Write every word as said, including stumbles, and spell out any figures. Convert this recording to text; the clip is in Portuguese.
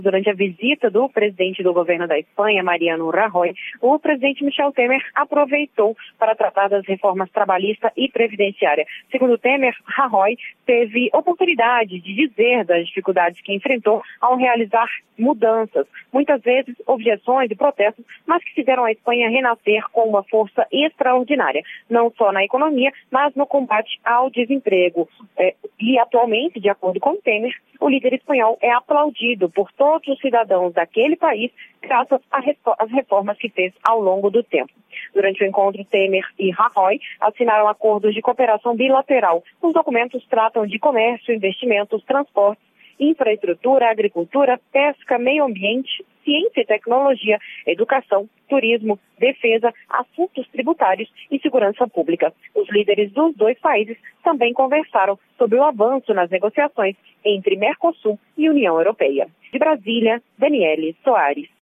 Durante a visita do presidente do governo da Espanha, Mariano Rajoy, o presidente Michel Temer aproveitou para tratar das reformas trabalhista e previdenciária. Segundo Temer, Rajoy teve oportunidade de dizer das dificuldades que enfrentou ao realizar mudanças, muitas vezes objeções e protestos, mas que fizeram a Espanha renascer com uma força extraordinária, não só na economia, mas no combate ao desemprego. É, e atualmente, de acordo com Temer, o líder espanhol é aplaudido por todos os cidadãos daquele país graças às reformas que fez ao longo do tempo. Durante o encontro, Temer e Rajoy assinaram acordos de cooperação bilateral. Os documentos tratam de comércio, investimentos, transportes, infraestrutura, agricultura, pesca, meio ambiente, ciência e tecnologia, educação, turismo, defesa, assuntos tributários e segurança pública. Os líderes dos dois países também conversaram sobre o avanço nas negociações entre Mercosul e União Europeia. De Brasília, Daniele Soares.